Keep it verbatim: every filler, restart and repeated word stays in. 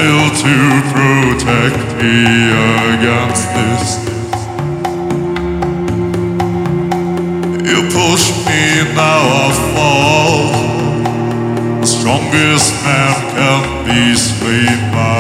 will to protect me against this. You push me, now I fall. The strongest man can be swayed by